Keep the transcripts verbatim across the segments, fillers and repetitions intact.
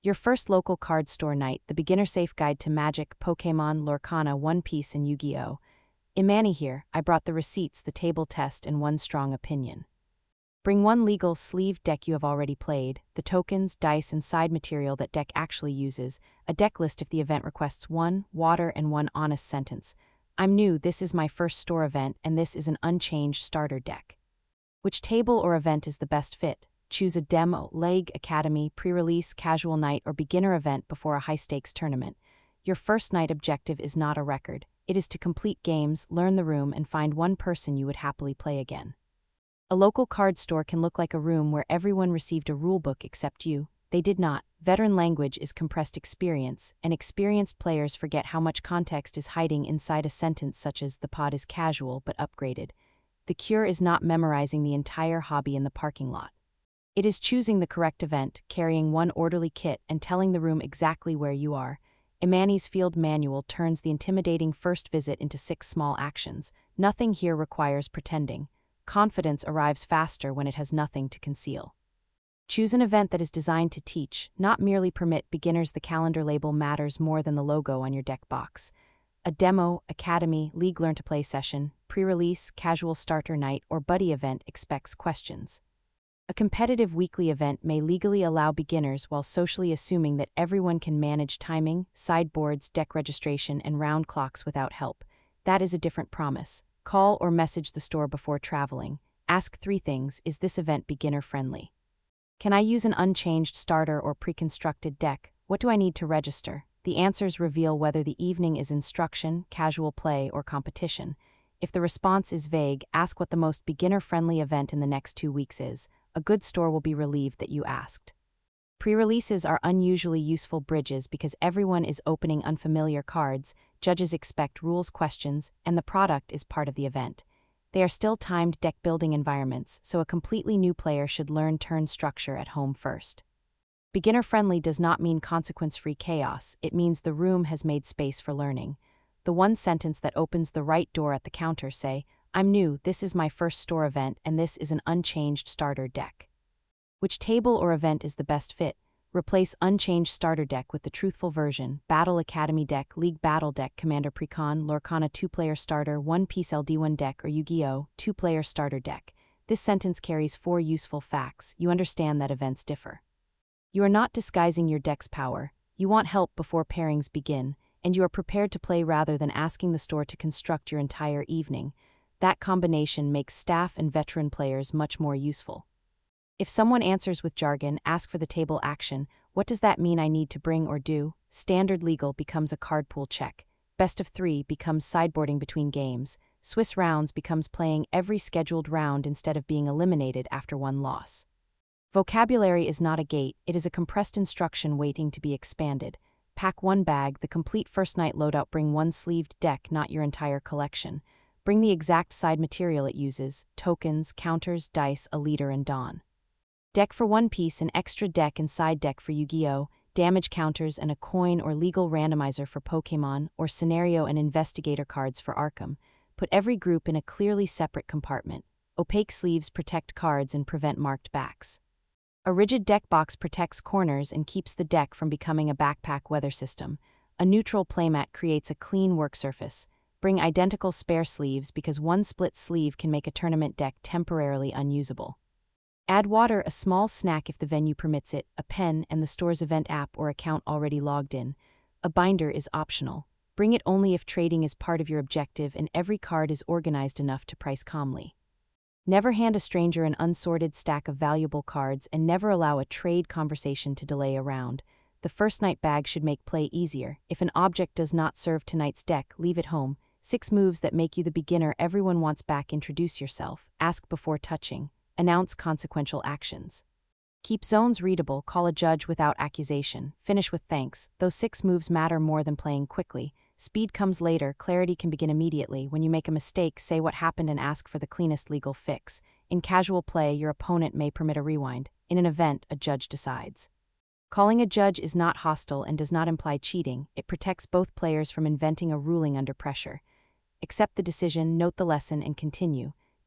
Your first local card store night, the beginner-safe guide to Magic, Pokémon, Lorcana, One Piece, and Yu-Gi-Oh! Imani here, I brought the receipts, the table test, and one strong opinion. Bring one legal sleeved deck you have already played, the tokens, dice, and side material that deck actually uses, a deck list if the event requests one, water, and one honest sentence. I'm new, this is my first store event, and this is an unchanged starter deck. Which table or event is the best fit? Choose a demo, leg, academy, pre-release, casual night, or beginner event before a high-stakes tournament. Your first night objective is not a record. It is to complete games, learn the room, and find one person you would happily play again. A local card store can look like a room where everyone received a rulebook except you. They did not. Veteran language is compressed experience, and experienced players forget how much context is hiding inside a sentence such as, "The pod is casual but upgraded." The cure is not memorizing the entire hobby in the parking lot. It is choosing the correct event, carrying one orderly kit, and telling the room exactly where you are. Imani's field manual turns the intimidating first visit into six small actions. Nothing here requires pretending. Confidence arrives faster when it has nothing to conceal. Choose an event that is designed to teach, not merely permit beginners. The calendar label matters more than the logo on your deck box. A demo, academy, league learn-to-play session, pre-release, casual starter night, or buddy event expects questions. A competitive weekly event may legally allow beginners while socially assuming that everyone can manage timing, sideboards, deck registration, and round clocks without help. That is a different promise. Call or message the store before traveling. Ask three things. Is this event beginner-friendly? Can I use an unchanged starter or pre-constructed deck? What do I need to register? The answers reveal whether the evening is instruction, casual play, or competition. If the response is vague, ask what the most beginner-friendly event in the next two weeks is. A good store will be relieved that you asked. Pre-releases are unusually useful bridges because everyone is opening unfamiliar cards, judges expect rules questions, and the product is part of the event. They are still timed deck-building environments, so a completely new player should learn turn structure at home first. Beginner-friendly does not mean consequence-free chaos, it means the room has made space for learning. The one sentence that opens the right door at the counter say, "I'm new, this is my first store event, and this is an unchanged starter deck." Which table or event is the best fit? Replace unchanged starter deck with the truthful version, Battle Academy deck, League Battle deck, Commander Precon, Lorcana two-player starter, One Piece L D one deck, or Yu-Gi-Oh! two-player starter deck. This sentence carries four useful facts. You understand that events differ. You are not disguising your deck's power. You want help before pairings begin, and you are prepared to play rather than asking the store to construct your entire evening. That combination makes staff and veteran players much more useful. If someone answers with jargon, ask for the table action. What does that mean I need to bring or do? Standard legal becomes a card pool check. Best of three becomes sideboarding between games. Swiss rounds becomes playing every scheduled round instead of being eliminated after one loss. Vocabulary is not a gate, it is a compressed instruction waiting to be expanded. Pack one bag, the complete first night loadout. Bring one sleeved deck, not your entire collection. Bring the exact side material it uses, tokens, counters, dice, a leader, and dawn. Deck for One Piece, an extra deck and side deck for Yu-Gi-Oh!, damage counters, and a coin or legal randomizer for Pokémon, or scenario and investigator cards for Arkham. Put every group in a clearly separate compartment. Opaque sleeves protect cards and prevent marked backs. A rigid deck box protects corners and keeps the deck from becoming a backpack weather system. A neutral playmat creates a clean work surface. Bring identical spare sleeves because one split sleeve can make a tournament deck temporarily unusable. Add water, a small snack if the venue permits it, a pen, and the store's event app or account already logged in. A binder is optional. Bring it only if trading is part of your objective and every card is organized enough to price calmly. Never hand a stranger an unsorted stack of valuable cards and never allow a trade conversation to delay a round. The first night bag should make play easier. If an object does not serve tonight's deck, leave it home. Six moves that make you the beginner everyone wants back. Introduce yourself. Ask before touching. Announce consequential actions. Keep zones readable. Call a judge without accusation. Finish with thanks. Those six moves matter more than playing quickly. Speed comes later. Clarity can begin immediately. When you make a mistake, say what happened and ask for the cleanest legal fix. In casual play, your opponent may permit a rewind. In an event, a judge decides. Calling a judge is not hostile and does not imply cheating. It protects both players from inventing a ruling under pressure. Accept the decision, note the lesson, and continue.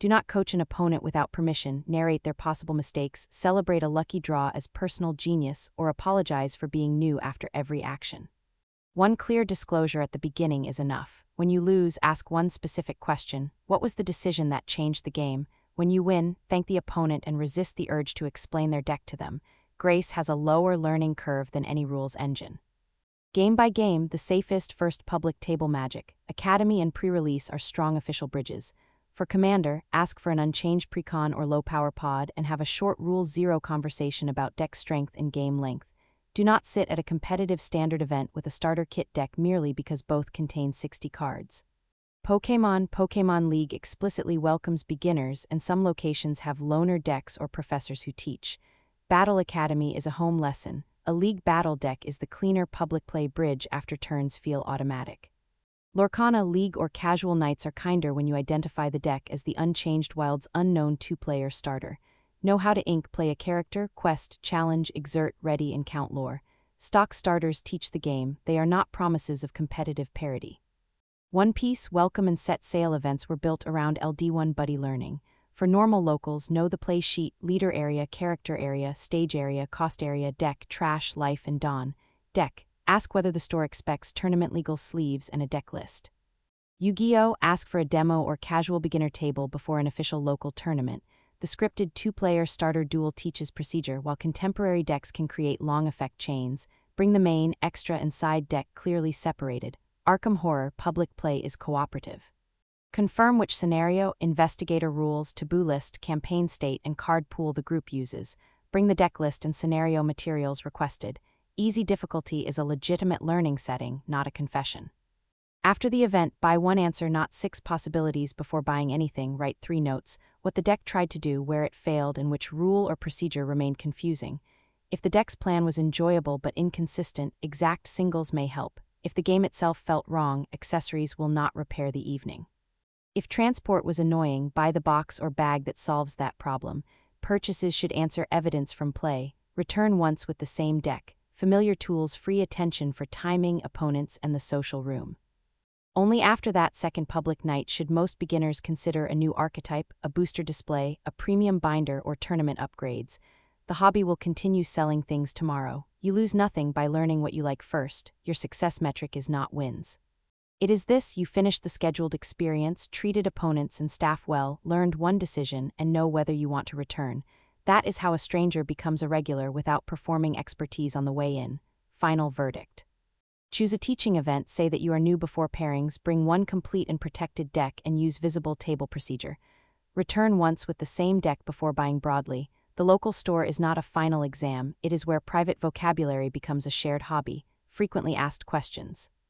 Do not coach an opponent without permission, narrate their possible mistakes, celebrate a lucky draw as personal genius, or apologize for being new after every action. One clear disclosure at the beginning is enough. When you lose, ask one specific question: what was the decision that changed the game? When you win, thank the opponent and resist the urge to explain their deck to them. Grace has a lower learning curve than any rules engine. Game by game, the safest first public table Magic Academy and pre-release are strong official bridges. For Commander, ask for an unchanged precon or low-power pod and have a short Rule Zero conversation about deck strength and game length. Do not sit at a competitive standard event with a starter kit deck merely because both contain sixty cards. Pokémon Pokémon League explicitly welcomes beginners, and some locations have loner decks or professors who teach. Battle Academy is a home lesson. A League battle deck is the cleaner public play bridge after turns feel automatic. Lorcana League or casual nights are kinder when you identify the deck as the Unchanged Wild's unknown two-player starter. Know how to ink play a character, quest, challenge, exert, ready, and count lore. Stock starters teach the game, they are not promises of competitive parity. One Piece welcome and set sail events were built around L D one buddy learning. For normal locals, know the play sheet, leader area, character area, stage area, cost area, deck, trash, life, and dawn. Deck, ask whether the store expects tournament legal sleeves and a deck list. Yu-Gi-Oh! Ask for a demo or casual beginner table before an official local tournament. The scripted two-player starter duel teaches procedure, while contemporary decks can create long effect chains. Bring the main, extra, and side deck clearly separated. Arkham Horror public play is cooperative. Confirm which scenario, investigator rules, taboo list, campaign state, and card pool the group uses. Bring the deck list and scenario materials requested. Easy difficulty is a legitimate learning setting, not a confession. After the event, buy one answer, not six possibilities before buying anything. Write three notes: what the deck tried to do, where it failed, and which rule or procedure remained confusing. If the deck's plan was enjoyable but inconsistent, exact singles may help. If the game itself felt wrong, accessories will not repair the evening. If transport was annoying, buy the box or bag that solves that problem. Purchases should answer evidence from play. Return once with the same deck. Familiar tools free attention for timing, opponents, and the social room. Only after that second public night should most beginners consider a new archetype, a booster display, a premium binder, or tournament upgrades. The hobby will continue selling things tomorrow. You lose nothing by learning what you like first. Your success metric is not wins. It is this: you finished the scheduled experience, treated opponents and staff well, learned one decision, and know whether you want to return. That is how a stranger becomes a regular without performing expertise on the way in. Final verdict. Choose a teaching event, say that you are new before pairings, bring one complete and protected deck, and use visible table procedure. Return once with the same deck before buying broadly. The local store is not a final exam, it is where private vocabulary becomes a shared hobby. Frequently asked questions.